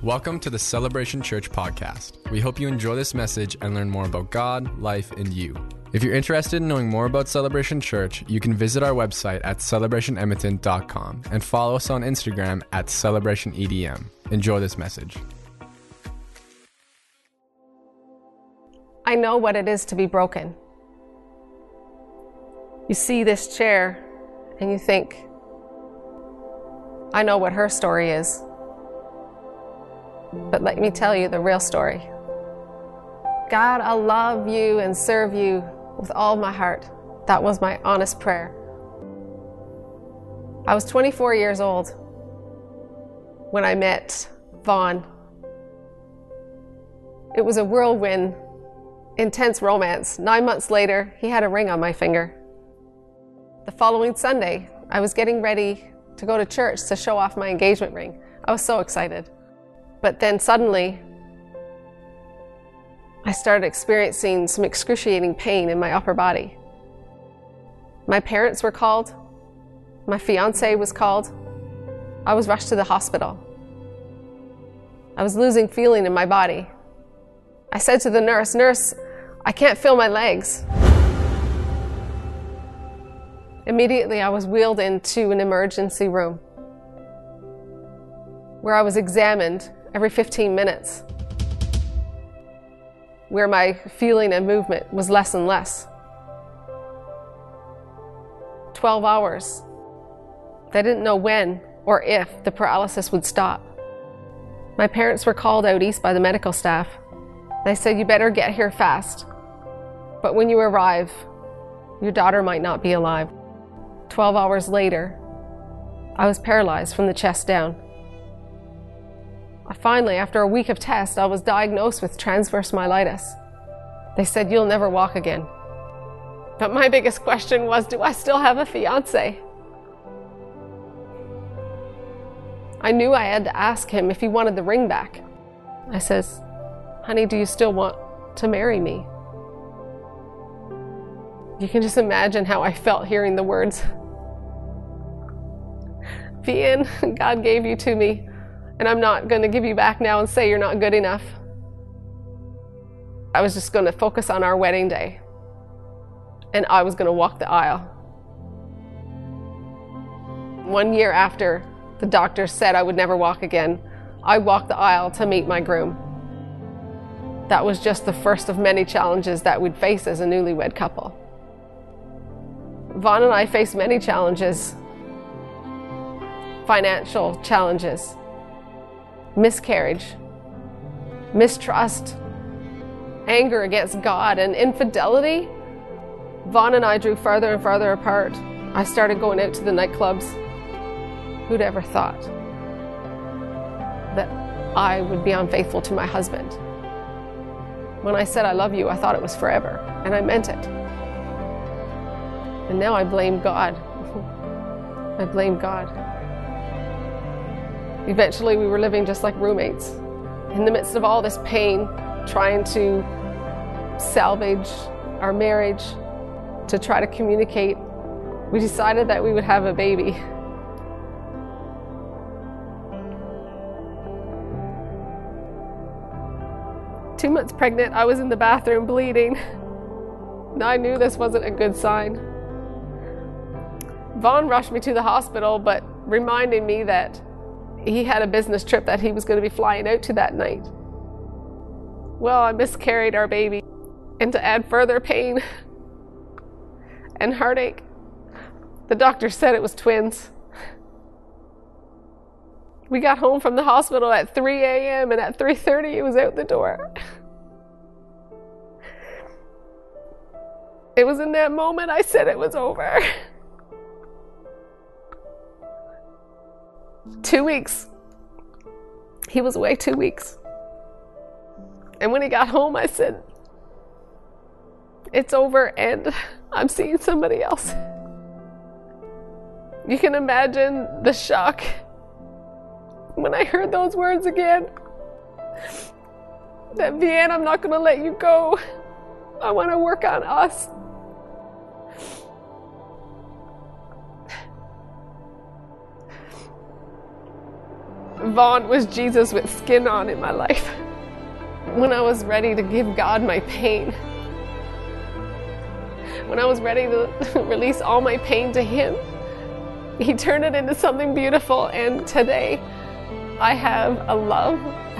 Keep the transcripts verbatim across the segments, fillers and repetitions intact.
Welcome to the Celebration Church podcast. We hope you enjoy this message and learn more about God, life, and you. If you're interested in knowing more about Celebration Church, you can visit our website at celebration edmonton dot com and follow us on Instagram at celebration E D M. Enjoy this message. I know what it is to be broken. You see this chair and you think, I know what her story is. But let me tell you the real story. God, I love you and serve you with all my heart. That was my honest prayer. I was twenty-four years old when I met Vaughn. It was a whirlwind, intense romance. Nine months later, he had a ring on my finger. The following Sunday, I was getting ready to go to church to show off my engagement ring. I was so excited. But then suddenly, I started experiencing some excruciating pain in my upper body. My parents were called. My fiance was called. I was rushed to the hospital. I was losing feeling in my body. I said to the nurse, "Nurse, I can't feel my legs." Immediately, I was wheeled into an emergency room where I was examined every fifteen minutes, where my feeling and movement was less and less. twelve hours. They didn't know when or if the paralysis would stop. My parents were called out east by the medical staff. They said, "You better get here fast, but when you arrive, your daughter might not be alive." twelve hours later, I was paralyzed from the chest down. Finally, after a week of tests, I was diagnosed with transverse myelitis. They said, "You'll never walk again." But my biggest question was, do I still have a fiance? I knew I had to ask him if he wanted the ring back. I says, "Honey, do you still want to marry me?" You can just imagine how I felt hearing the words. "Vian, God gave you to me, and I'm not going to give you back now and say you're not good enough." I was just going to focus on our wedding day, and I was going to walk the aisle. One year after the doctor said I would never walk again, I walked the aisle to meet my groom. That was just the first of many challenges that we'd face as a newlywed couple. Vaughn and I faced many challenges, financial challenges, miscarriage, mistrust, anger against God, and infidelity. Vaughn and I drew further and further apart. I started going out to the nightclubs. Who'd ever thought that I would be unfaithful to my husband? When I said I love you, I thought it was forever, and I meant it. And now I blame God. I blame God. Eventually, we were living just like roommates. In the midst of all this pain, trying to salvage our marriage, to try to communicate, we decided that we would have a baby. Two months pregnant, I was in the bathroom bleeding. And I knew this wasn't a good sign. Vaughn rushed me to the hospital, but reminding me that he had a business trip that he was going to be flying out to that night. Well, I miscarried our baby, and to add further pain and heartache, the doctor said it was twins. We got home from the hospital at three a.m. and at three thirty it was out the door. It was in that moment I said it was over. Two weeks. He was away two weeks. And when he got home, I said, "It's over and I'm seeing somebody else." You can imagine the shock when I heard those words again. That, "Vian, I'm not going to let you go. I want to work on us." Vaughn was Jesus with skin on in my life. When I was ready to give God my pain, when I was ready to release all my pain to Him, He turned it into something beautiful. And today, I have a love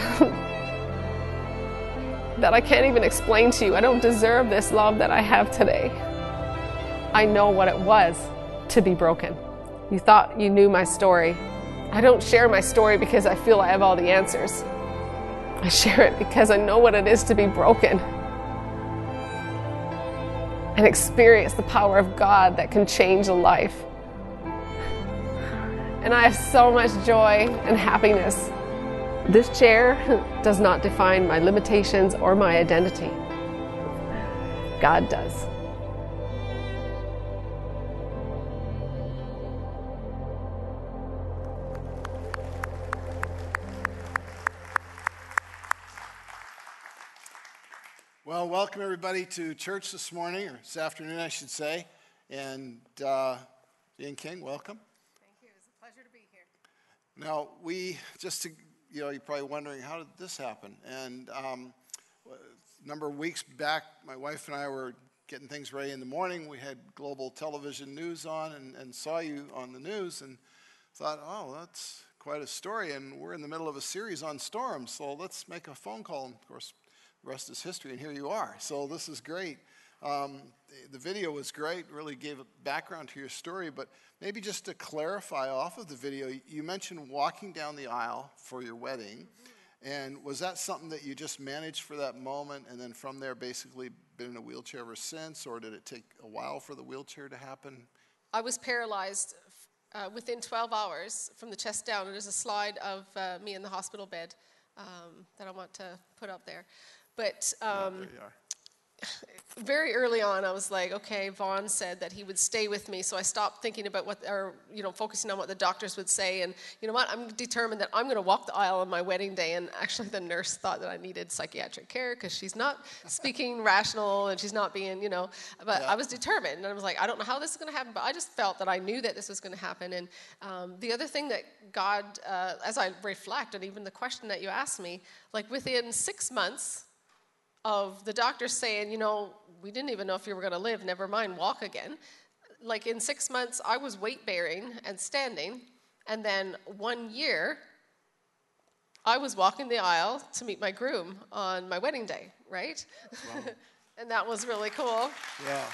that I can't even explain to you. I don't deserve this love that I have today. I know what it was to be broken. You thought you knew my story. I don't share my story because I feel I have all the answers. I share it because I know what it is to be broken and experience the power of God that can change a life. And I have so much joy and happiness. This chair does not define my limitations or my identity. God does. Well, welcome everybody to church this morning, or this afternoon, I should say. And uh, Ian King, welcome. Thank you. It's a pleasure to be here. Now, we, just to, you know, you're probably wondering, how did this happen? And um, a number of weeks back, my wife and I were getting things ready in the morning. We had global television news on and, and saw you on the news and thought, oh, that's quite a story. And we're in the middle of a series on storms, so let's make a phone call. And of course, the rest is history, and here you are. So this is great. Um, the video was great, really gave a background to your story, but maybe just to clarify off of the video, you mentioned walking down the aisle for your wedding, mm-hmm. and was that something that you just managed for that moment, and then from there basically been in a wheelchair ever since, or did it take a while for the wheelchair to happen? I was paralyzed uh, within twelve hours from the chest down, and there's a slide of uh, me in the hospital bed um, that I want to put up there. But um, there you are. Very early on, I was like, okay, Vaughn said that he would stay with me, so I stopped thinking about what, or, you know, focusing on what the doctors would say, and you know what, I'm determined that I'm going to walk the aisle on my wedding day, and actually the nurse thought that I needed psychiatric care, because she's not speaking rational, and she's not being, you know, but yeah. I was determined, and I was like, I don't know how this is going to happen, but I just felt that I knew that this was going to happen, and um, the other thing that God, uh, as I reflect, and even the question that you asked me, like within six months, of the doctor saying, you know, we didn't even know if you were going to live, never mind, walk again. Like in six months, I was weight bearing and standing. And then one year, I was walking the aisle to meet my groom on my wedding day, right? Wow. And that was really cool. Yeah.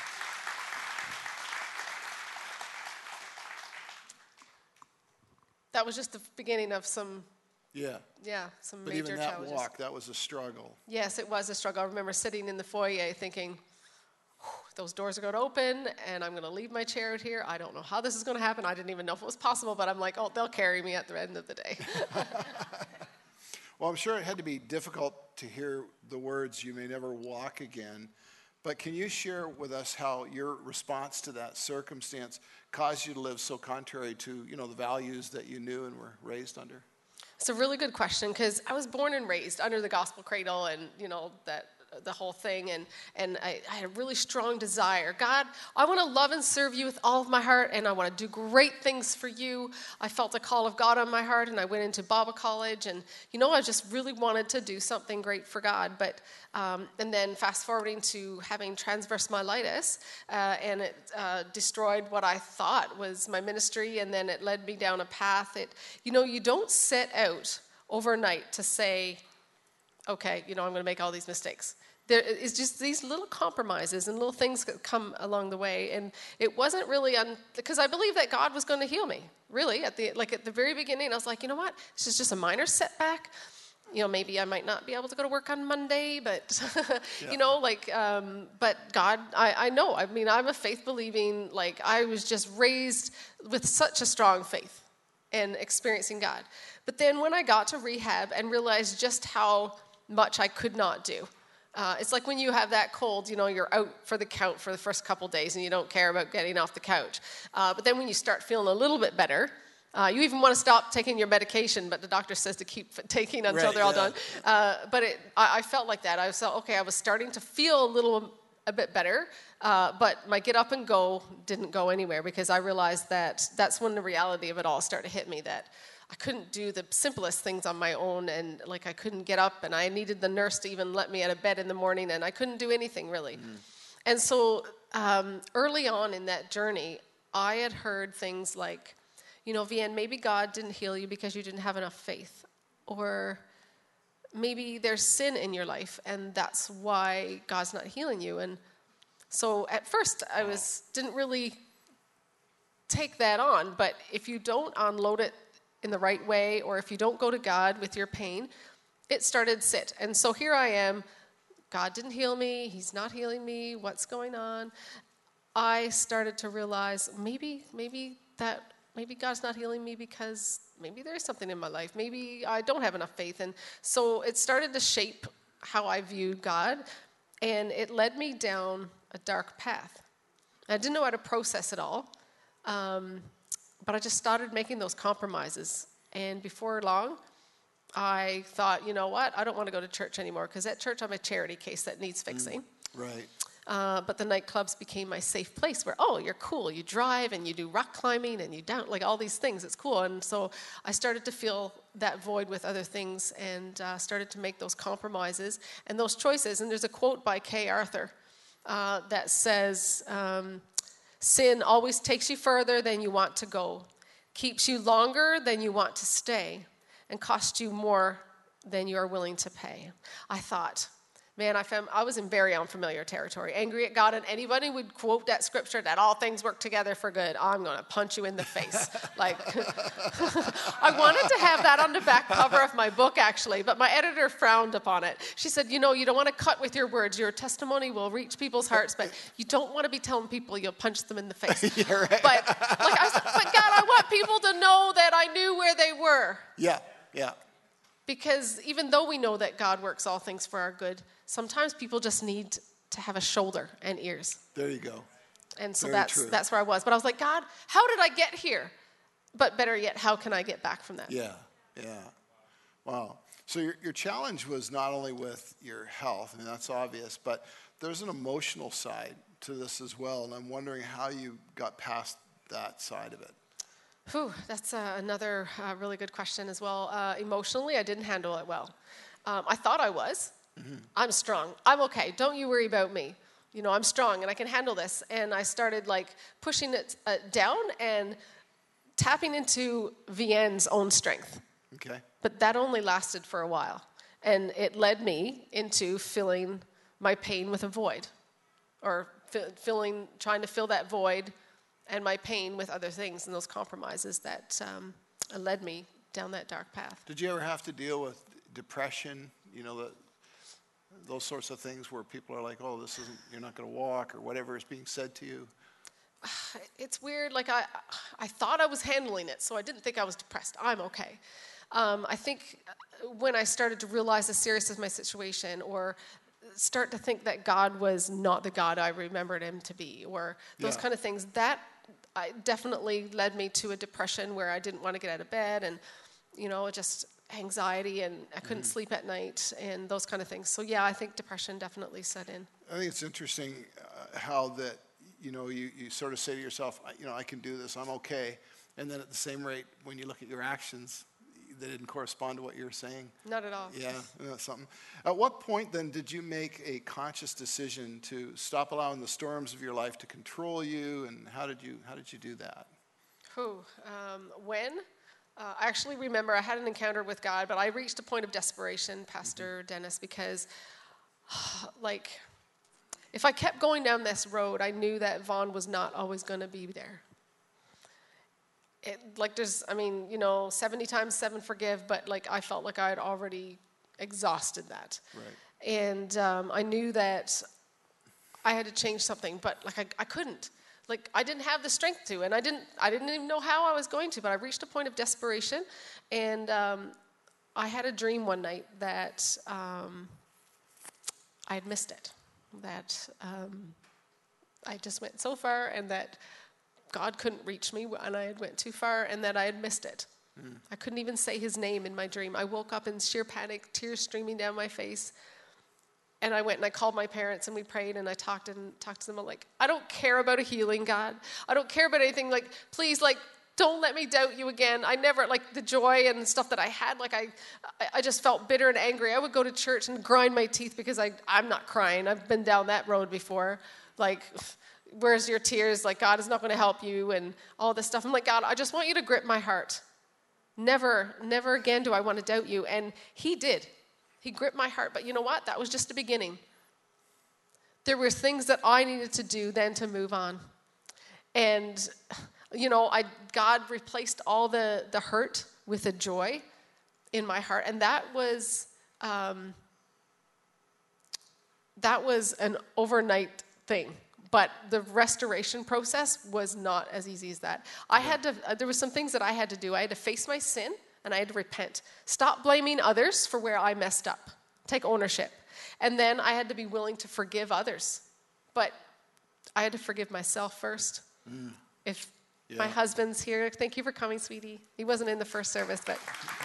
That was just the beginning of some Yeah. Yeah, some but major even that challenges. walk, that was a struggle. Yes, it was a struggle. I remember sitting in the foyer thinking, those doors are going to open, and I'm going to leave my chair out here. I don't know how this is going to happen. I didn't even know if it was possible, but I'm like, oh, they'll carry me at the end of the day. Well, I'm sure it had to be difficult to hear the words, you may never walk again. But can you share with us how your response to that circumstance caused you to live so contrary to, you know, the values that you knew and were raised under? It's a really good question, because I was born and raised under the gospel cradle, and, you know, that the whole thing, and, and I, I had a really strong desire. God, I want to love and serve you with all of my heart, and I want to do great things for you. I felt the call of God on my heart, and I went into Bible college, and, you know, I just really wanted to do something great for God. But um, and then fast forwarding to having transverse myelitis, uh, and it uh, destroyed what I thought was my ministry, and then it led me down a path. It, you know, you don't set out overnight to say, okay, you know, I'm going to make all these mistakes. There is just these little compromises and little things that come along the way. And it wasn't really, un- because I believe that God was going to heal me, really. At the like at the very beginning, I was like, you know what? This is just a minor setback. You know, maybe I might not be able to go to work on Monday, but, yeah. you know, like, um, but God, I, I know. I mean, I'm a faith-believing, like, I was just raised with such a strong faith and experiencing God. But then when I got to rehab and realized just how much I could not do. Uh, it's like when you have that cold, you know, you're out for the count for the first couple days and you don't care about getting off the couch. Uh, but then when you start feeling a little bit better, uh, you even want to stop taking your medication, but the doctor says to keep taking until right, they're all yeah. done. Uh, but it, I, I felt like that. I felt, okay, I was starting to feel a little, a bit better, uh, but my get up and go didn't go anywhere, because I realized that that's when the reality of it all started to hit me, that I couldn't do the simplest things on my own, and like I couldn't get up, and I needed the nurse to even let me out of bed in the morning, and I couldn't do anything really. Mm. And so um, early on in that journey, I had heard things like, you know, Vianne, maybe God didn't heal you because you didn't have enough faith, or maybe there's sin in your life, and that's why God's not healing you. And so at first, I was didn't really take that on, but if you don't unload it in the right way, or if you don't go to God with your pain, it started sit. And so here I am, God didn't heal me, he's not healing me, what's going on? I started to realize maybe, maybe that, maybe God's not healing me because maybe there's something in my life, maybe I don't have enough faith. And so it started to shape how I viewed God, and it led me down a dark path. I didn't know how to process it all. Um, but I just started making those compromises. And before long, I thought, you know what? I don't want to go to church anymore, because at church I'm a charity case that needs fixing. Mm, right. Uh, but the nightclubs became my safe place where, oh, you're cool. You drive and you do rock climbing and you down, like all these things. It's cool. And so I started to fill that void with other things, and uh, started to make those compromises and those choices. And there's a quote by Kay Arthur uh, that says, um, sin always takes you further than you want to go, keeps you longer than you want to stay, and costs you more than you are willing to pay. I thought, man, I found I was in very unfamiliar territory, angry at God, and anybody would quote that scripture that all things work together for good. I'm going to punch you in the face. Like, I wanted to have that on the back cover of my book, actually, but my editor frowned upon it. She said, you know, you don't want to cut with your words. Your testimony will reach people's hearts, but you don't want to be telling people you'll punch them in the face. Yeah, right. But, like, I said, but God, I want people to know that I knew where they were. Yeah, yeah. Because even though we know that God works all things for our good, sometimes people just need to have a shoulder and ears. There you go. And so Very that's true. that's where I was. But I was like, God, how did I get here? But better yet, how can I get back from that? Yeah, yeah. Wow. So your, your challenge was not only with your health, I mean, that's obvious, but there's an emotional side to this as well. And I'm wondering how you got past that side of it. Whew, that's uh, another uh, really good question as well. Uh, emotionally, I didn't handle it well. Um, I thought I was. Mm-hmm. I'm strong. I'm okay. Don't you worry about me. You know, I'm strong and I can handle this. And I started like pushing it uh, down and tapping into Vianne's own strength. Okay. But that only lasted for a while. And it led me into filling my pain with a void, or f- filling, trying to fill that void and my pain with other things, and those compromises that um, led me down that dark path. Did you ever have to deal with depression, you know, the, those sorts of things where people are like, oh, this isn't, you're not going to walk, or whatever is being said to you? It's weird. Like, I, I thought I was handling it, so I didn't think I was depressed. I'm okay. Um, I think when I started to realize the seriousness of my situation, or start to think that God was not the God I remembered him to be, or those yeah. kind of things, that I definitely led me to a depression where I didn't want to get out of bed, and, you know, just anxiety, and I couldn't mm. sleep at night, and those kind of things. So, yeah, I think depression definitely set in. I think it's interesting uh, how that, you know, you, you sort of say to yourself, you know, I can do this, I'm okay. And then at the same rate, when you look at your actions, they didn't correspond to what you were saying. Not at all. Yeah, that's something. At what point then did you make a conscious decision to stop allowing the storms of your life to control you, and how did you how did you do that? Whew, um, when? Uh, I actually remember I had an encounter with God, but I reached a point of desperation, Pastor mm-hmm. Dennis, because like if I kept going down this road, I knew that Vaughn was not always going to be there. It, like there's, I mean, you know, seventy times seven forgive, but like I felt like I had already exhausted that. Right. And um, I knew that I had to change something, but like I, I couldn't. Like I didn't have the strength to, and I didn't, I didn't even know how I was going to, but I reached a point of desperation, and um, I had a dream one night that um, I had missed it, that um, I just went so far, and that God couldn't reach me, and I had went too far, and that I had missed it. Mm. I couldn't even say his name in my dream. I woke up in sheer panic, tears streaming down my face, and I went and I called my parents, and we prayed, and I talked and talked to them. I'm like, I don't care about a healing, God. I don't care about anything. Like, please, like, don't let me doubt you again. I never, like the joy and stuff that I had, like I I just felt bitter and angry. I would go to church and grind my teeth because I, I'm not crying. I've been down that road before. Like, where's your tears? Like, God is not going to help you and all this stuff. I'm like, God, I just want you to grip my heart. Never, never again do I want to doubt you. And he did. He gripped my heart. But you know what? That was just the beginning. There were things that I needed to do then to move on. And, you know, I God replaced all the, the hurt with a joy in my heart. And that was, um, that was an overnight thing. But the restoration process was not as easy as that. I had to, uh, there were some things that I had to do. I had to face my sin and I had to repent. Stop blaming others for where I messed up. Take ownership. And then I had to be willing to forgive others. But I had to forgive myself first. Mm. If yeah. my husband's here, thank you for coming, sweetie. He wasn't in the first service, but...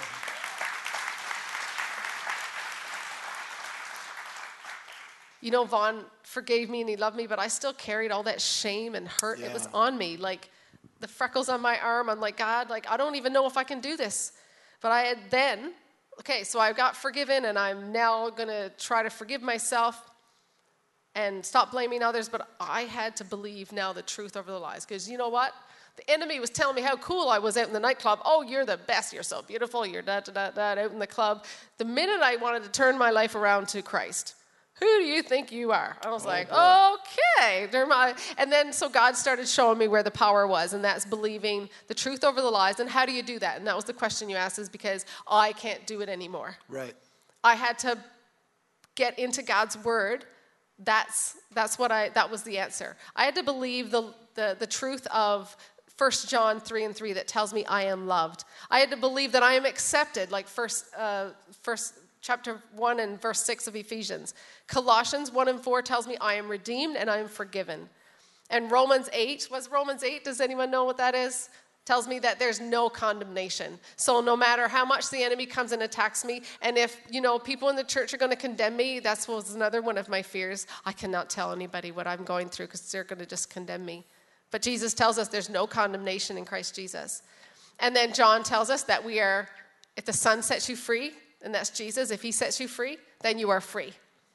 You know, Vaughn forgave me and he loved me, but I still carried all that shame and hurt. Yeah. It was on me. Like the freckles on my arm. I'm like, God, like, I don't even know if I can do this. But I had then, okay, so I got forgiven and I'm now going to try to forgive myself and stop blaming others. But I had to believe now the truth over the lies. Because you know what? The enemy was telling me how cool I was out in the nightclub. Oh, you're the best. You're so beautiful. You're da da da da out in the club. The minute I wanted to turn my life around to Christ, who do you think you are? I was oh, like, boy. okay. And then so God started showing me where the power was, and that's believing the truth over the lies. And how do you do that? And that was the question you asked, is because I can't do it anymore. Right. I had to get into God's word. That's that's what I, that was the answer. I had to believe the the, the truth of First John three and three that tells me I am loved. I had to believe that I am accepted, like first, uh, first chapter one and verse six of Ephesians. Colossians one and four tells me I am redeemed and I am forgiven. And Romans eight, was Romans eight, does anyone know what that is? Tells me that there's no condemnation. So no matter how much the enemy comes and attacks me, and if, you know, people in the church are going to condemn me, that was another one of my fears. I cannot tell anybody what I'm going through because they're going to just condemn me. But Jesus tells us there's no condemnation in Christ Jesus. And then John tells us that we are, if the Son sets you free, and that's Jesus, if he sets you free, then you are free.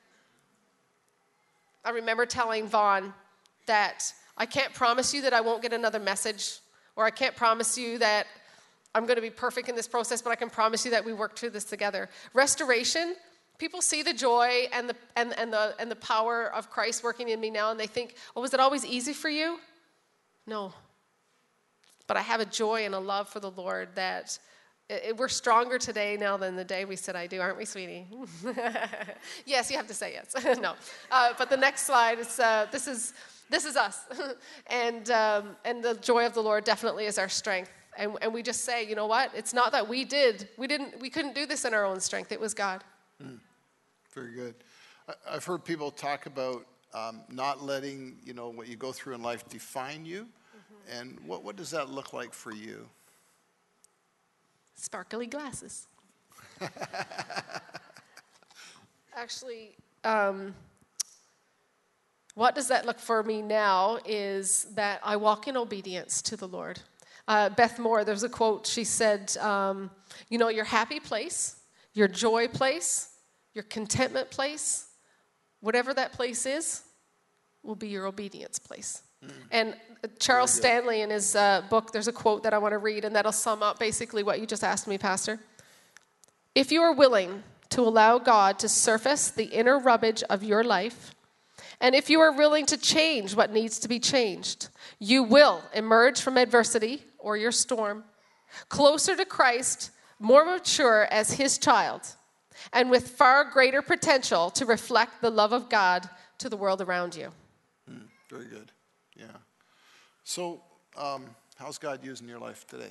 I remember telling Vaughn that I can't promise you that I won't get another message, or I can't promise you that I'm going to be perfect in this process, but I can promise you that we work through this together. Restoration, people see the joy and the and, and the and the power of Christ working in me now, and they think, oh, was it always easy for you? No. But I have a joy and a love for the Lord that it, it, we're stronger today now than the day we said I do, aren't we, sweetie? Yes, you have to say yes. No. Uh, but the next slide, is uh, this is this is us. and um, and the joy of the Lord definitely is our strength. And, and we just say, you know what? It's not that we did. We didn't. We couldn't do this in our own strength. It was God. Mm. Very good. I, I've heard people talk about um, not letting, you know, what you go through in life define you. Mm-hmm. And what, what does that look like for you? Sparkly glasses. Actually, um, what does that look for me now is that I walk in obedience to the Lord. Uh, Beth Moore, there's a quote, she said, um, you know, your happy place, your joy place, your contentment place, whatever that place is, will be your obedience place. Mm. And Charles Stanley, in his uh, book, there's a quote that I want to read, and that'll sum up basically what you just asked me, Pastor. If you are willing to allow God to surface the inner rubbish of your life, and if you are willing to change what needs to be changed, you will emerge from adversity or your storm closer to Christ, more mature as his child, and with far greater potential to reflect the love of God to the world around you. Mm, very good. Yeah. So, um, how's God using your life today?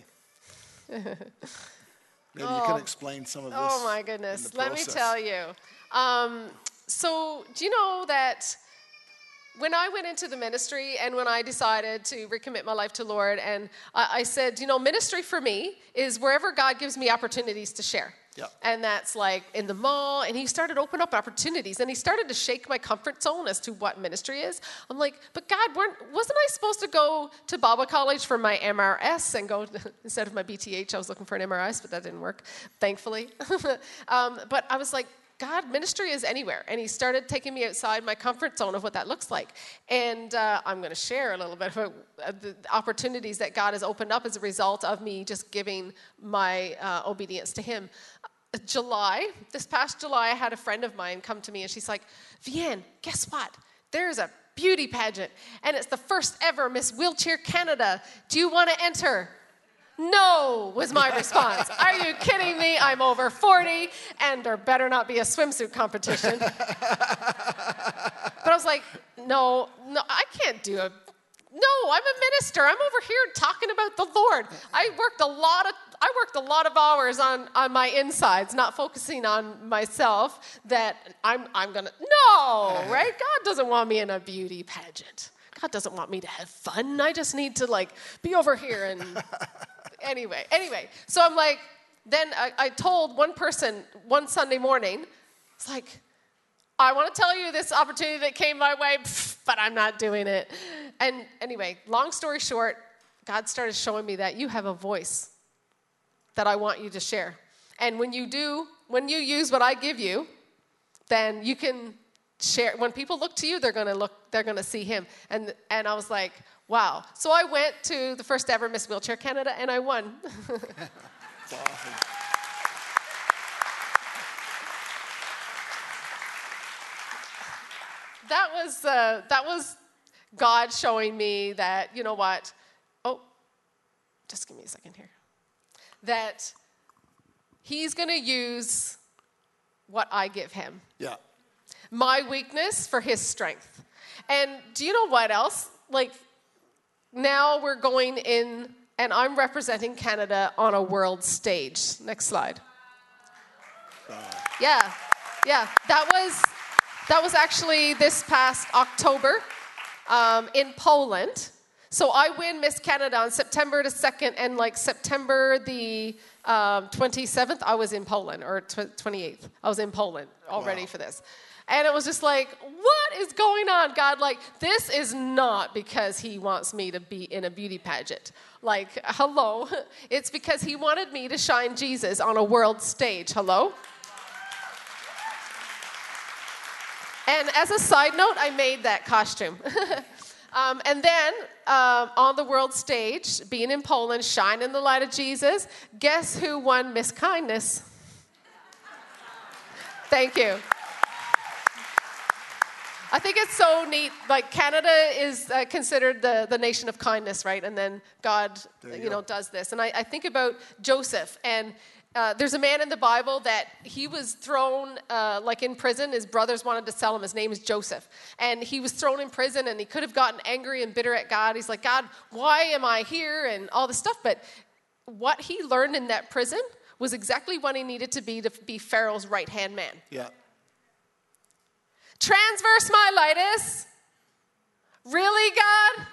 Maybe oh, you can explain some of this. Oh, my goodness. Let me tell you. Um, so, do you know that when I went into the ministry and when I decided to recommit my life to the Lord, and I, I said, you know, ministry for me is wherever God gives me opportunities to share. Yep. And that's like in the mall. And he started to open up opportunities. And he started to shake my comfort zone as to what ministry is. I'm like, but God, weren't, wasn't I supposed to go to Bible college for my M R S and go, instead of my B T H, I was looking for an M R S, but that didn't work, thankfully. um, but I was like, God, ministry is anywhere. And he started taking me outside my comfort zone of what that looks like. And uh, I'm going to share a little bit about the opportunities that God has opened up as a result of me just giving my uh, obedience to him. July, this past July, I had a friend of mine come to me and she's like, Vianne, guess what? There's a beauty pageant and it's the first ever Miss Wheelchair Canada. Do you want to enter? No, was my response. Are you kidding me? I'm over forty, and there better not be a swimsuit competition. But I was like, no, no, I can't do it. No, I'm a minister. I'm over here talking about the Lord. I worked a lot of I worked a lot of hours on, on my insides, not focusing on myself. That I'm I'm gonna no, right? God doesn't want me in a beauty pageant. God doesn't want me to have fun. I just need to like be over here and. Anyway, anyway, so I'm like, then I, I told one person one Sunday morning, it's like, I want to tell you this opportunity that came my way, but I'm not doing it. And anyway, long story short, God started showing me that you have a voice that I want you to share. And when you do, when you use what I give you, then you can share. When people look to you, they're going to look, they're going to see him. And and I was like, wow. So I went to the first ever Miss Wheelchair Canada, and I won. That's awesome. That was uh, that was God showing me that, you know what? Oh, just give me a second here. That he's going to use what I give him. Yeah. My weakness for his strength. And do you know what else? Like, now we're going in, and I'm representing Canada on a world stage. Next slide. Yeah, yeah. That was that was actually this past October um, in Poland. So I win Miss Canada on September the second, and like September the um, twenty-seventh, I was in Poland, or twenty-eighth. I was in Poland already Wow. for this. And it was just like, what is going on, God? Like, this is not because he wants me to be in a beauty pageant. Like, hello. It's because he wanted me to shine Jesus on a world stage. Hello? And as a side note, I made that costume. um, and then um, on the world stage, being in Poland, shining the light of Jesus, guess who won Miss Kindness? Thank you. I think it's so neat. Like, Canada is uh, considered the, the nation of kindness, right? And then God, you, you know, does this. And I, I think about Joseph. And uh, there's a man in the Bible that he was thrown, uh, like in prison. His brothers wanted to sell him. His name is Joseph. And he was thrown in prison, and he could have gotten angry and bitter at God. He's like, God, why am I here? And all this stuff. But what he learned in that prison was exactly what he needed to be to be Pharaoh's right-hand man. Yeah. Transverse myelitis? Really, God?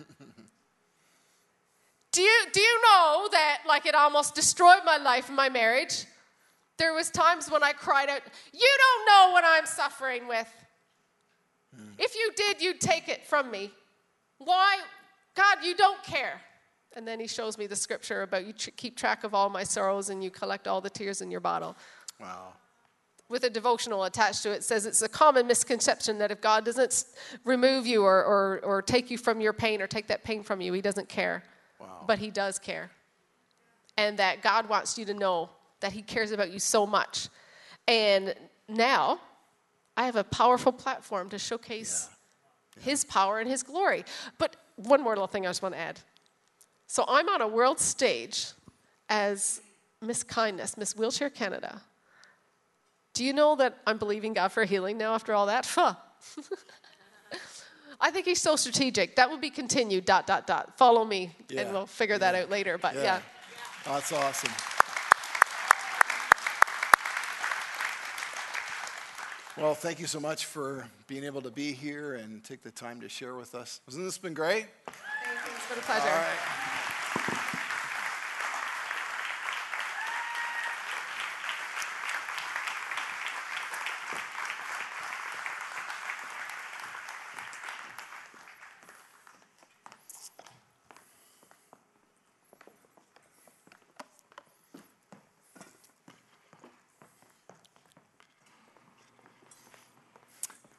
do you do you know that, like, it almost destroyed my life and my marriage? There was times when I cried out, you don't know what I'm suffering with. Hmm. If you did, you'd take it from me. Why? God, you don't care. And then he shows me the scripture about you tr- keep track of all my sorrows and you collect all the tears in your bottle. Wow. With a devotional attached to it, it says it's a common misconception that if God doesn't remove you or, or, or take you from your pain or take that pain from you, he doesn't care. Wow. But he does care. And that God wants you to know that he cares about you so much. And now I have a powerful platform to showcase yeah. Yeah. his power and his glory. But one more little thing I just want to add. So I'm on a world stage as Miss Kindness, Miss Wheelchair Canada. Do you know that I'm believing God for healing now after all that? Huh. I think he's so strategic. That will be continued, dot, dot, dot. Follow me, yeah. and we'll figure yeah. that out later. But yeah. yeah. That's awesome. Well, thank you so much for being able to be here and take the time to share with us. Hasn't this been great? Thank you. It's been a pleasure. All right.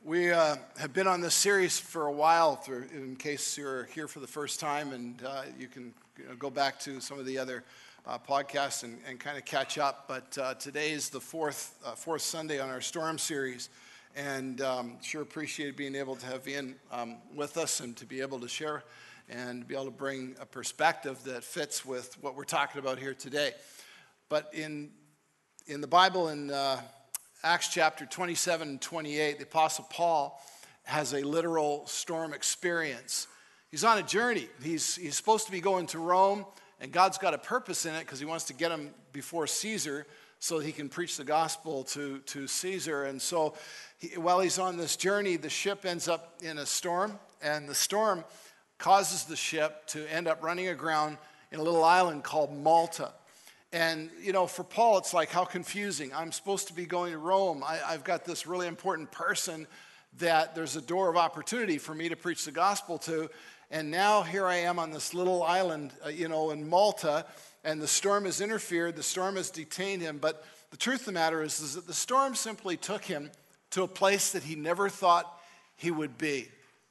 We uh, have been on this series for a while, for, in case you're here for the first time, and uh, you can you know, go back to some of the other uh, podcasts and, and kind of catch up. But uh, today is the fourth uh, fourth Sunday on our Storm series, and um, sure appreciated being able to have Ian um, with us and to be able to share and be able to bring a perspective that fits with what we're talking about here today. But in in the Bible, in uh, Acts chapter twenty-seven and twenty-eight, the Apostle Paul has a literal storm experience. He's on a journey. He's, he's supposed to be going to Rome, and God's got a purpose in it because he wants to get him before Caesar so that he can preach the gospel to, to Caesar. And so he, while he's on this journey, the ship ends up in a storm, and the storm causes the ship to end up running aground in a little island called Malta. And, you know, for Paul, it's like, how confusing. I'm supposed to be going to Rome. I, I've got this really important person that there's a door of opportunity for me to preach the gospel to. And now here I am on this little island, uh, you know, in Malta, and the storm has interfered. The storm has detained him. But the truth of the matter is, is that the storm simply took him to a place that he never thought he would be.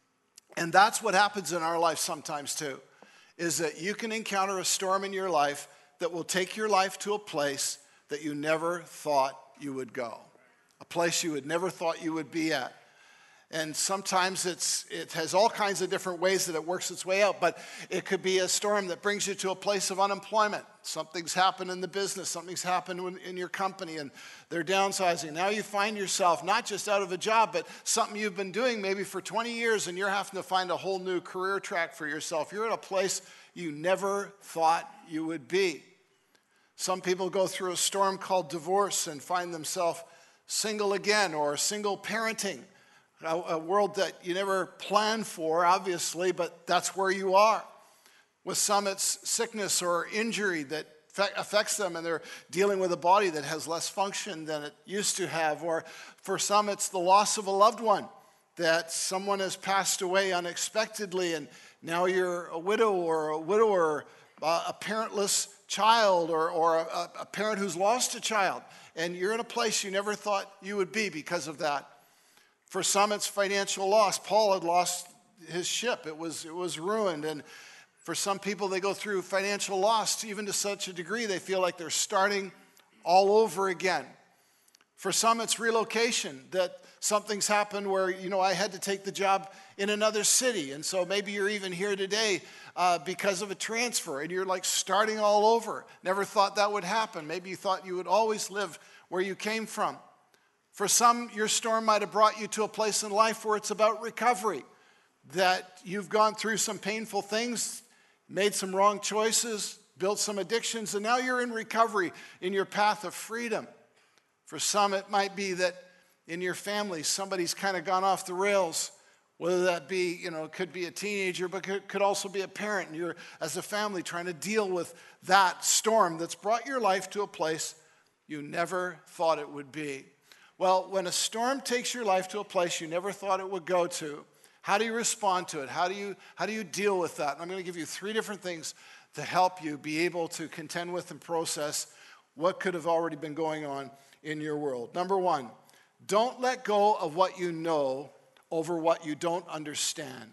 And that's what happens in our life sometimes too, is that you can encounter a storm in your life that will take your life to a place that you never thought you would go, a place you had never thought you would be at. And sometimes it's it has all kinds of different ways that it works its way out, but it could be a storm that brings you to a place of unemployment. Something's happened in the business, something's happened in, in your company, and they're downsizing. Now you find yourself not just out of a job, but something you've been doing maybe for twenty years, and you're having to find a whole new career track for yourself. You're in a place you never thought you would be. Some people go through a storm called divorce and find themselves single again, or single parenting, a, a world that you never planned for, obviously, but that's where you are. With some, it's sickness or injury that affects them, and they're dealing with a body that has less function than it used to have. Or for some, it's the loss of a loved one, that someone has passed away unexpectedly, and now you're a widow or a widower, uh, a parentless child, or, or a, a parent who's lost a child, and you're in a place you never thought you would be because of that. For some, it's financial loss. Paul had lost his ship. It was, it was ruined. And for some people, they go through financial loss, even to such a degree they feel like they're starting all over again. For some, it's relocation, that something's happened where, you know, I had to take the job in another city. And so maybe you're even here today uh, because of a transfer, and you're like starting all over. Never thought that would happen. Maybe you thought you would always live where you came from. For some, your storm might have brought you to a place in life where it's about recovery, that you've gone through some painful things, made some wrong choices, built some addictions, and now you're in recovery in your path of freedom. For some, it might be that in your family, somebody's kind of gone off the rails, whether that be, you know, it could be a teenager, but it could also be a parent, and you're, as a family, trying to deal with that storm that's brought your life to a place you never thought it would be. Well, when a storm takes your life to a place you never thought it would go to, how do you respond to it? How do you, how do you deal with that? And I'm going to give you three different things to help you be able to contend with and process what could have already been going on in your world. Number one, don't let go of what you know over what you don't understand.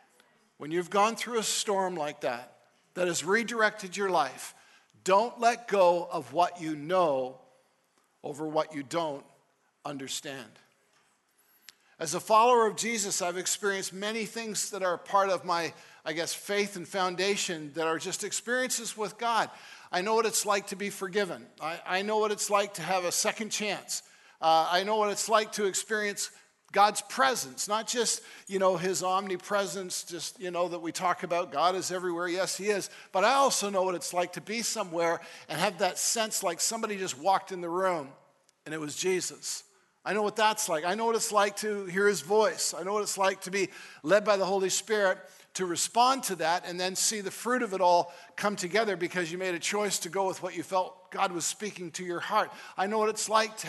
When you've gone through a storm like that, that has redirected your life, don't let go of what you know over what you don't understand. As a follower of Jesus, I've experienced many things that are part of my, I guess, faith and foundation that are just experiences with God. I know what it's like to be forgiven. I, I know what it's like to have a second chance. Uh, I know what it's like to experience God's presence, not just, you know, his omnipresence, just, you know, that we talk about. God is everywhere. Yes, he is. But I also know what it's like to be somewhere and have that sense like somebody just walked in the room and it was Jesus. I know what that's like. I know what it's like to hear his voice. I know what it's like to be led by the Holy Spirit, to respond to that and then see the fruit of it all come together because you made a choice to go with what you felt God was speaking to your heart. I know what it's like to have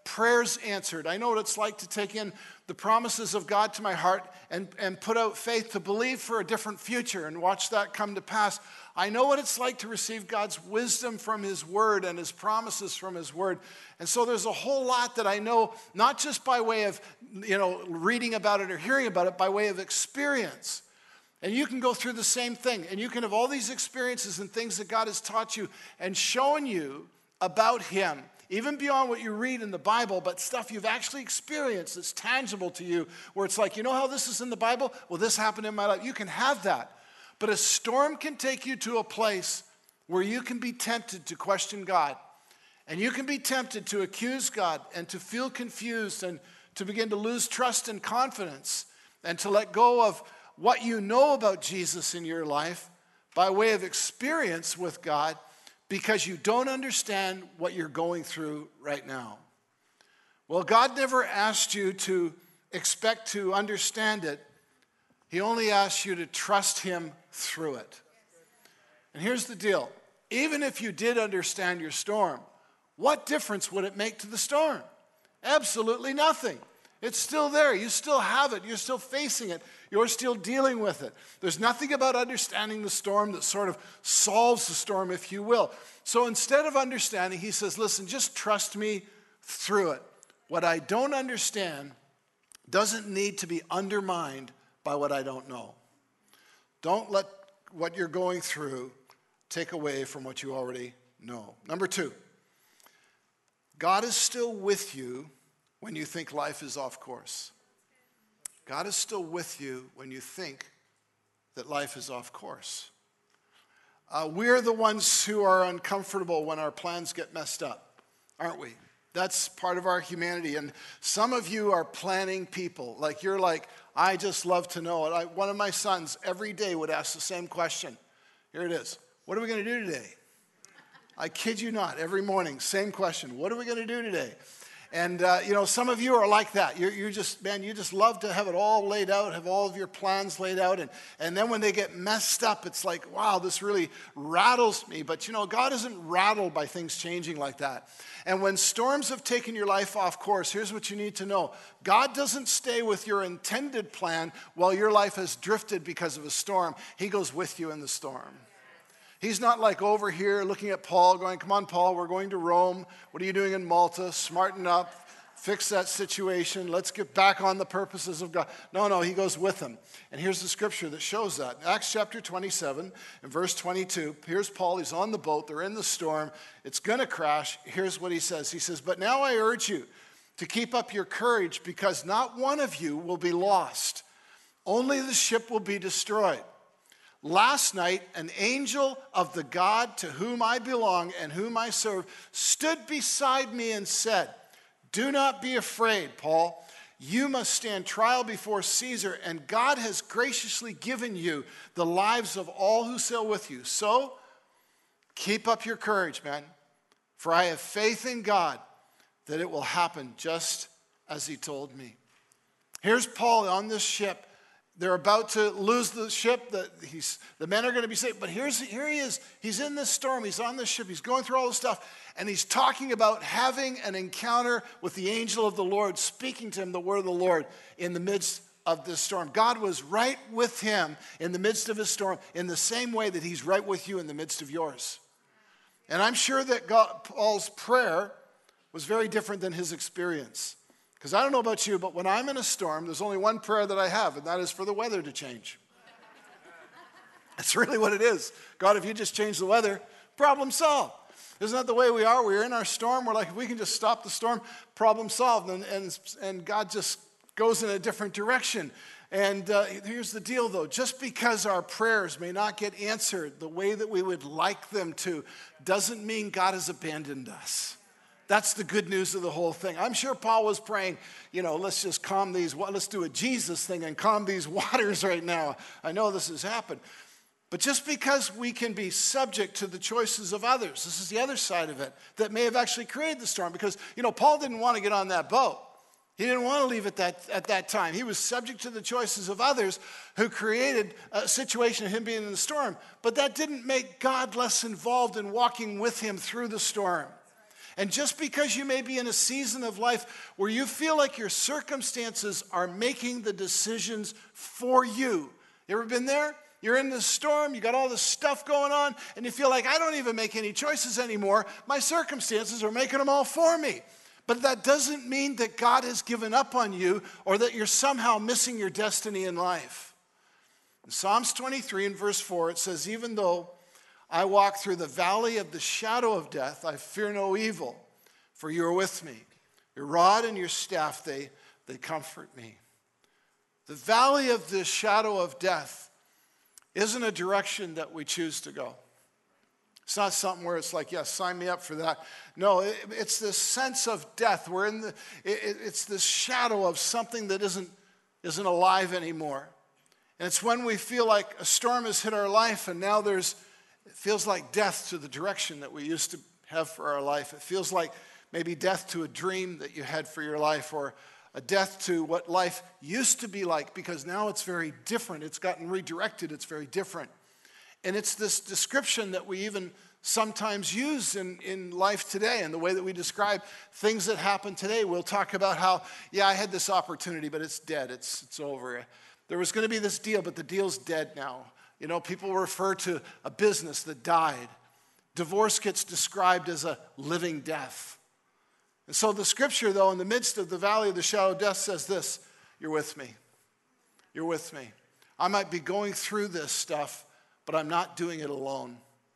prayers answered. I know what it's like to take in the promises of God to my heart and, and put out faith to believe for a different future and watch that come to pass. I know what it's like to receive God's wisdom from his word and his promises from his word. And so there's a whole lot that I know, not just by way of, you know, reading about it or hearing about it, by way of experience. And you can go through the same thing, and you can have all these experiences and things that God has taught you and shown you about him, even beyond what you read in the Bible, but stuff you've actually experienced that's tangible to you, where it's like, you know how this is in the Bible? Well, this happened in my life. You can have that. But a storm can take you to a place where you can be tempted to question God. And you can be tempted to accuse God and to feel confused and to begin to lose trust and confidence and to let go of what you know about Jesus in your life by way of experience with God because you don't understand what you're going through right now. Well, God never asked you to expect to understand it. He only asks you to trust him through it. And here's the deal. Even if you did understand your storm, what difference would it make to the storm? Absolutely nothing. It's still there. You still have it. You're still facing it. You're still dealing with it. There's nothing about understanding the storm that sort of solves the storm, if you will. So instead of understanding, he says, listen, just trust me through it. What I don't understand doesn't need to be undermined by what I don't know. Don't let what you're going through take away from what you already know. Number two, God is still with you when you think life is off course. God is still with you when you think that life is off course. Uh, we're the ones who are uncomfortable when our plans get messed up, aren't we? That's part of our humanity. And some of you are planning people. Like you're like, I just love to know it. I, one of my sons every day would ask the same question. Here it is. What are we going to do today? I kid you not. Every morning, same question. What are we going to do today? And, uh, you know, some of you are like that. You're, you're just, man, you just love to have it all laid out, have all of your plans laid out. And, and then when they get messed up, it's like, wow, this really rattles me. But, you know, God isn't rattled by things changing like that. And when storms have taken your life off course, here's what you need to know. God doesn't stay with your intended plan while your life has drifted because of a storm. He goes with you in the storm. He's not like over here looking at Paul going, come on, Paul, we're going to Rome. What are you doing in Malta? Smarten up, fix that situation. Let's get back on the purposes of God. No, no, he goes with them. And here's the scripture that shows that. Acts chapter twenty-seven and verse twenty-two. Here's Paul. He's on the boat. They're in the storm. It's going to crash. Here's what he says. He says, but now I urge you to keep up your courage because not one of you will be lost. Only the ship will be destroyed. Last night, an angel of the God to whom I belong and whom I serve stood beside me and said, do not be afraid, Paul. You must stand trial before Caesar, and God has graciously given you the lives of all who sail with you. So, keep up your courage, man, for I have faith in God that it will happen just as he told me. Here's Paul on this ship. They're about to lose the ship. The, he's, the men are going to be saved. But here's, here he is. He's in this storm. He's on this ship. He's going through all this stuff. And he's talking about having an encounter with the angel of the Lord, speaking to him the word of the Lord in the midst of this storm. God was right with him in the midst of his storm in the same way that he's right with you in the midst of yours. And I'm sure that God, Paul's prayer was very different than his experience. Because I don't know about you, but when I'm in a storm, there's only one prayer that I have, and that is for the weather to change. That's really what it is. God, if you just change the weather, problem solved. Isn't that the way we are? We're in our storm. We're like, if we can just stop the storm, problem solved. And, and, and God just goes in a different direction. And uh, here's the deal, though. Just because our prayers may not get answered the way that we would like them to, doesn't mean God has abandoned us. That's the good news of the whole thing. I'm sure Paul was praying, you know, let's just calm these, let's do a Jesus thing and calm these waters right now. I know this has happened. But just because we can be subject to the choices of others, this is the other side of it, that may have actually created the storm. Because, you know, Paul didn't want to get on that boat. He didn't want to leave at that, at that time. He was subject to the choices of others who created a situation of him being in the storm. But that didn't make God less involved in walking with him through the storm. And just because you may be in a season of life where you feel like your circumstances are making the decisions for you. You ever been there? You're in the storm, you got all this stuff going on, and you feel like, I don't even make any choices anymore. My circumstances are making them all for me. But that doesn't mean that God has given up on you or that you're somehow missing your destiny in life. In Psalms twenty-three and verse four, it says, even though I walk through the valley of the shadow of death, I fear no evil, for you are with me. Your rod and your staff, they, they comfort me. The valley of the shadow of death isn't a direction that we choose to go. It's not something where it's like, yes, sign me up for that. No, it, it's this sense of death. We're in the, it, it's this shadow of something that isn't, isn't alive anymore. And it's when we feel like a storm has hit our life and now there's, it feels like death to the direction that we used to have for our life. It feels like maybe death to a dream that you had for your life, or a death to what life used to be like, because now it's very different. It's gotten redirected. It's very different. And it's this description that we even sometimes use in, in life today, and the way that we describe things that happen today. We'll talk about how, yeah, I had this opportunity, but it's dead. It's, it's over. There was going to be this deal, but the deal's dead now. You know, people refer to a business that died. Divorce gets described as a living death. And so the scripture, though, in the midst of the valley of the shadow of death says this, you're with me. You're with me. I might be going through this stuff, but I'm not doing it alone.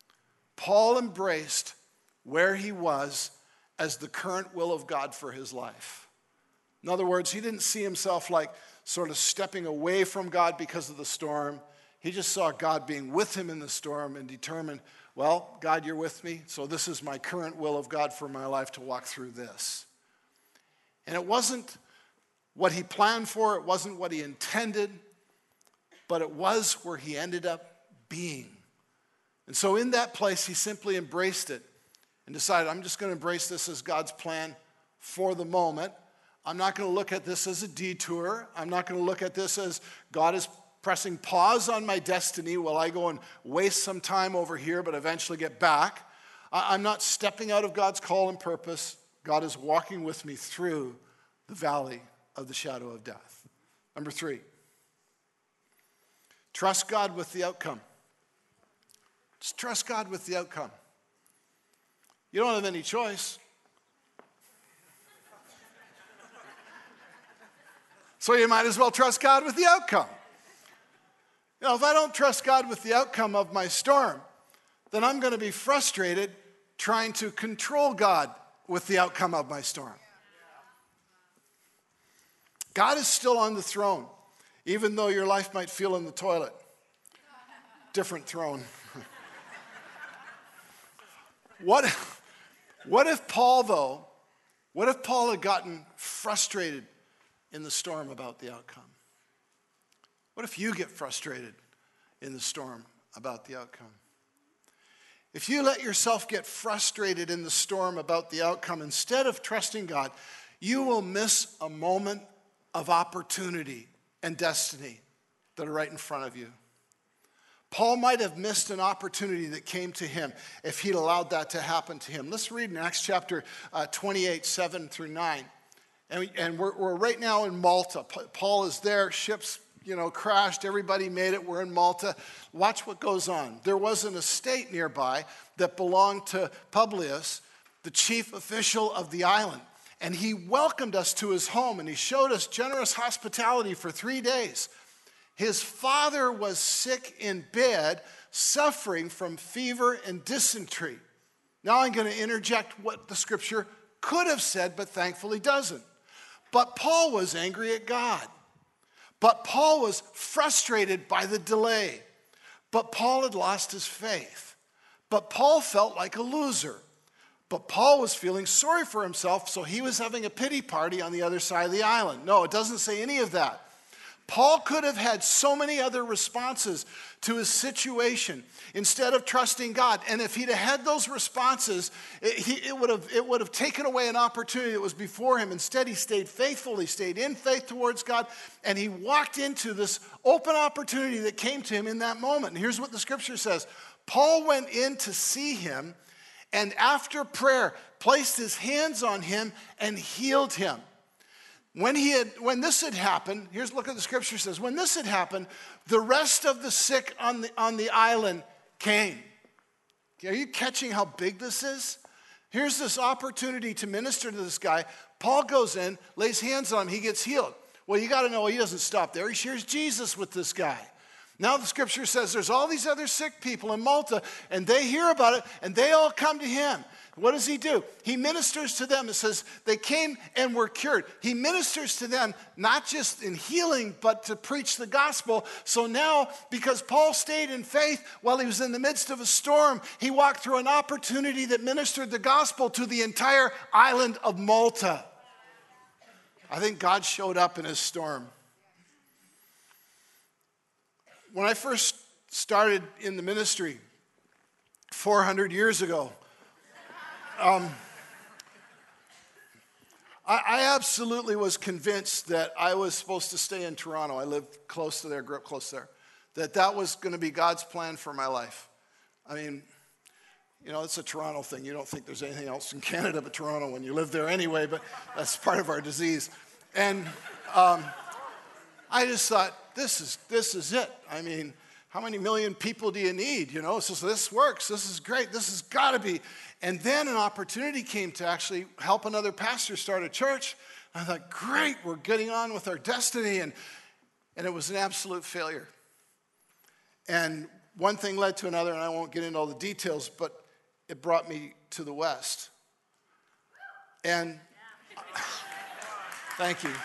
Paul embraced where he was as the current will of God for his life. In other words, he didn't see himself like sort of stepping away from God because of the storm. He just saw God being with him in the storm and determined, well, God, you're with me, so this is my current will of God for my life, to walk through this. And it wasn't what he planned for, it wasn't what he intended, but it was where he ended up being. And so in that place, he simply embraced it and decided, I'm just going to embrace this as God's plan for the moment. I'm not going to look at this as a detour. I'm not going to look at this as God is pressing pause on my destiny while I go and waste some time over here, but eventually get back. I'm not stepping out of God's call and purpose. God is walking with me through the valley of the shadow of death. Number three, trust God with the outcome. Just trust God with the outcome. You don't have any choice. So you might as well trust God with the outcome. You know, if I don't trust God with the outcome of my storm, then I'm going to be frustrated trying to control God with the outcome of my storm. God is still on the throne, even though your life might feel in the toilet. Different throne. What if, what if Paul, though, what if Paul had gotten frustrated in the storm about the outcome? What if you get frustrated in the storm about the outcome? If you let yourself get frustrated in the storm about the outcome, instead of trusting God, you will miss a moment of opportunity and destiny that are right in front of you. Paul might have missed an opportunity that came to him if he'd allowed that to happen to him. Let's read in Acts chapter uh, twenty-eight, seven through nine. And, we, and we're, we're right now in Malta. Paul is there, ships, you know, crashed, everybody made it, we're in Malta. Watch what goes on. There was an estate nearby that belonged to Publius, the chief official of the island. And he welcomed us to his home, and he showed us generous hospitality for three days. His father was sick in bed, suffering from fever and dysentery. Now I'm going to interject what the scripture could have said, but thankfully doesn't. But Paul was angry at God. But Paul was frustrated by the delay. But Paul had lost his faith. But Paul felt like a loser. But Paul was feeling sorry for himself, so he was having a pity party on the other side of the island. No, it doesn't say any of that. Paul could have had so many other responses to his situation instead of trusting God. And if he'd have had those responses, it, he, it, would have, it would have taken away an opportunity that was before him. Instead, he stayed faithful. He stayed in faith towards God. And he walked into this open opportunity that came to him in that moment. And here's what the scripture says. Paul went in to see him, and after prayer, placed his hands on him and healed him. When he had, when this had happened, here's look at the scripture says, when this had happened, the rest of the sick on the, on the island came. Are you catching how big this is? Here's this opportunity to minister to this guy. Paul goes in, lays hands on him, he gets healed. Well, you got to know he doesn't stop there. He shares Jesus with this guy. Now the scripture says there's all these other sick people in Malta, and they hear about it, and they all come to him. What does he do? He ministers to them. It says they came and were cured. He ministers to them not just in healing, but to preach the gospel. So now, because Paul stayed in faith while he was in the midst of a storm, he walked through an opportunity that ministered the gospel to the entire island of Malta. I think God showed up in his storm. When I first started in the ministry four hundred years ago, um, I, I absolutely was convinced that I was supposed to stay in Toronto. I lived close to there, grew up close there, that that was going to be God's plan for my life. I mean, you know, it's a Toronto thing. You don't think there's anything else in Canada but Toronto when you live there anyway, but that's part of our disease. And um, I just thought, this is this is it. I mean, how many million people do you need? You know, so, so this works. This is great. This has got to be. And then an opportunity came to actually help another pastor start a church. I thought, great, we're getting on with our destiny. And, and it was an absolute failure. And one thing led to another, and I won't get into all the details, but it brought me to the West. And thank you.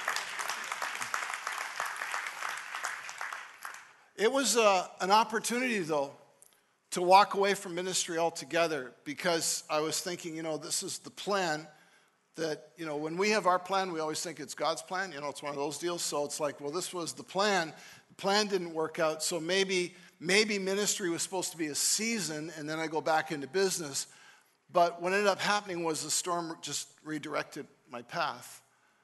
It was uh, an opportunity, though, to walk away from ministry altogether because I was thinking, you know, this is the plan that, you know, when we have our plan, we always think it's God's plan. You know, it's one of those deals. So it's like, well, this was the plan. The plan didn't work out. So maybe, maybe ministry was supposed to be a season, and then I go back into business. But what ended up happening was the storm just redirected my path.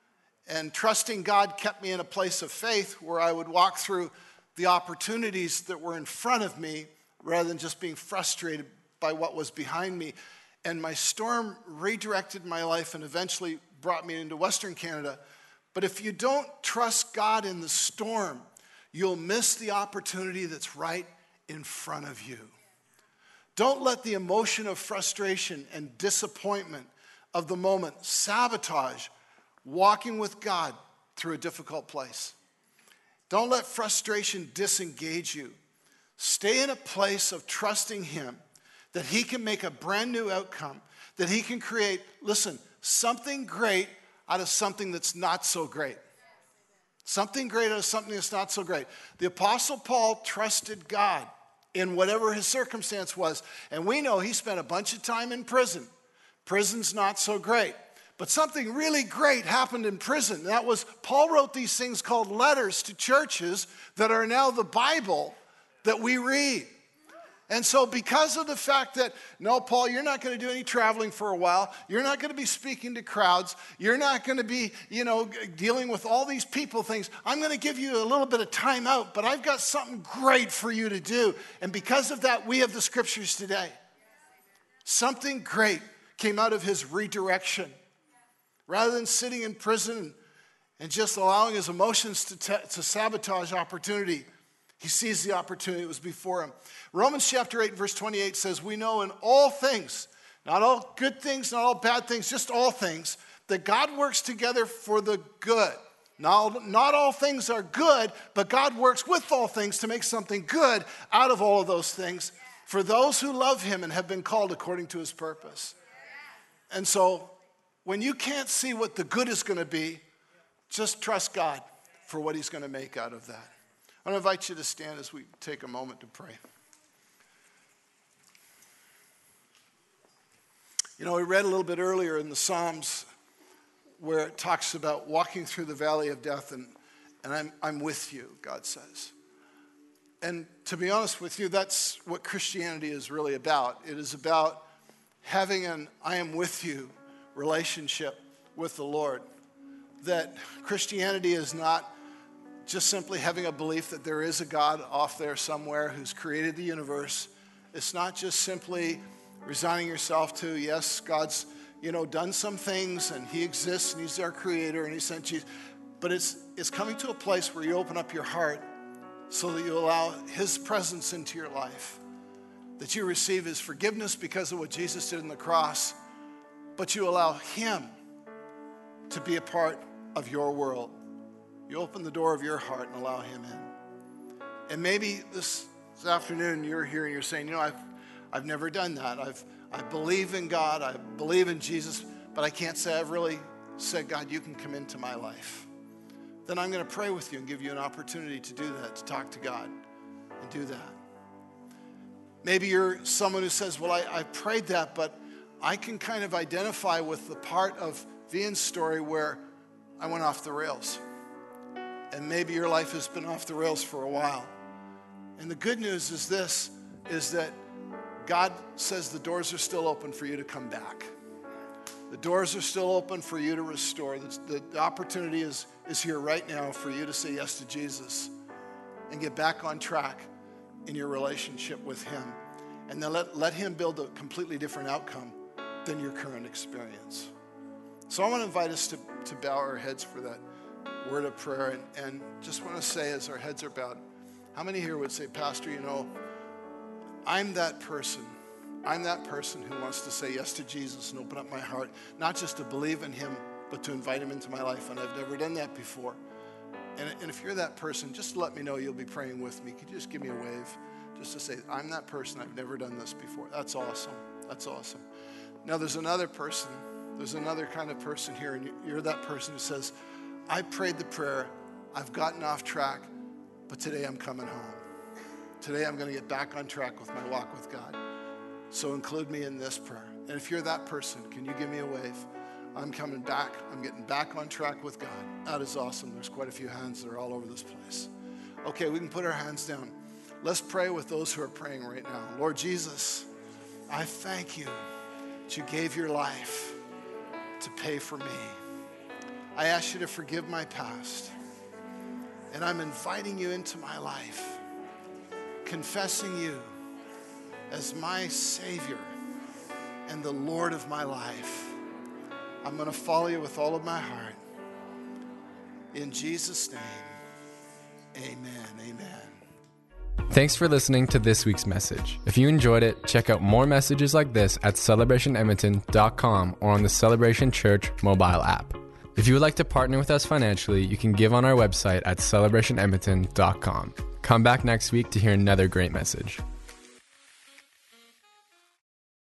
And trusting God kept me in a place of faith where I would walk through the opportunities that were in front of me rather than just being frustrated by what was behind me. And my storm redirected my life and eventually brought me into Western Canada. But if you don't trust God in the storm, you'll miss the opportunity that's right in front of you. Don't let the emotion of frustration and disappointment of the moment sabotage walking with God through a difficult place. Don't let frustration disengage you. Stay in a place of trusting Him that He can make a brand new outcome, that He can create, listen, something great out of something that's not so great. Something great out of something that's not so great. The Apostle Paul trusted God in whatever his circumstance was, and we know he spent a bunch of time in prison. Prison's not so great. But something really great happened in prison. That was, Paul wrote these things called letters to churches that are now the Bible that we read. And so because of the fact that, no, Paul, you're not going to do any traveling for a while. You're not going to be speaking to crowds. You're not going to be, you know, dealing with all these people things. I'm going to give you a little bit of time out, but I've got something great for you to do. And because of that, we have the scriptures today. Something great came out of his redirection. Rather than sitting in prison and just allowing his emotions to, te- to sabotage opportunity, he sees the opportunity that was before him. Romans chapter eight, verse twenty-eight says, we know in all things, not all good things, not all bad things, just all things, that God works together for the good. Not, not all things are good, but God works with all things to make something good out of all of those things for those who love Him and have been called according to His purpose. And so, when you can't see what the good is going to be, just trust God for what He's going to make out of that. I want to invite you to stand as we take a moment to pray. You know, we read a little bit earlier in the Psalms where it talks about walking through the valley of death, and, and I'm, I'm with you, God says. And to be honest with you, that's what Christianity is really about. It is about having an I am with you relationship with the Lord. That Christianity is not just simply having a belief that there is a God off there somewhere who's created the universe. It's not just simply resigning yourself to, yes, God's, you know, done some things and he exists and he's our creator and he sent Jesus. But it's, it's coming to a place where you open up your heart so that you allow his presence into your life, that you receive his forgiveness because of what Jesus did on the cross, but you allow him to be a part of your world. You open the door of your heart and allow him in. And maybe this, this afternoon you're here and you're saying, you know, I've, I've never done that. I've, I believe in God, I believe in Jesus, but I can't say I've really said, God, you can come into my life. Then I'm going to pray with you and give you an opportunity to do that, to talk to God and do that. Maybe you're someone who says, well, I, I prayed that, but I can kind of identify with the part of Vian's story where I went off the rails. And maybe your life has been off the rails for a while. And the good news is this, is that God says the doors are still open for you to come back. The doors are still open for you to restore. The, the opportunity is, is here right now for you to say yes to Jesus and get back on track in your relationship with him. And then let, let him build a completely different outcome than your current experience. So I want to invite us to, to bow our heads for that word of prayer. And, and just want to say, as our heads are bowed, how many here would say, Pastor, you know, I'm that person. I'm that person who wants to say yes to Jesus and open up my heart, not just to believe in him, but to invite him into my life. And I've never done that before. And, and if you're that person, just let me know you'll be praying with me. Could you just give me a wave just to say, I'm that person. I've never done this before. That's awesome. That's awesome. Now there's another person. There's another kind of person here. And you're that person who says, I prayed the prayer. I've gotten off track, but today I'm coming home. Today I'm going to get back on track with my walk with God. So include me in this prayer. And if you're that person, can you give me a wave? I'm coming back. I'm getting back on track with God. That is awesome. There's quite a few hands that are all over this place. Okay, we can put our hands down. Let's pray with those who are praying right now. Lord Jesus, I thank you that you gave your life to pay for me. I ask you to forgive my past. And I'm inviting you into my life, confessing you as my Savior and the Lord of my life. I'm going to follow you with all of my heart. In Jesus' name, amen, amen. Thanks for listening to this week's message. If you enjoyed it, check out more messages like this at celebration edmonton dot com or on the Celebration Church mobile app. If you would like to partner with us financially, you can give on our website at celebration edmonton dot com. Come back next week to hear another great message.